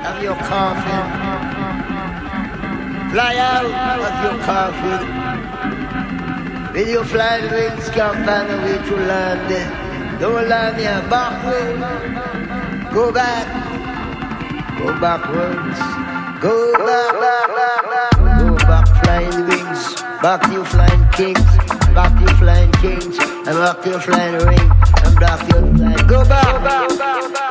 of your coffin. Fly out of your coffin. With your flying wings, come find a way to land it. Don't land here backward. Go back. Go backwards. Go back, Go back, flying wings. Back to your flying kings. Back to your flying kings. And back to your flying ring. And back to your flying. Go back.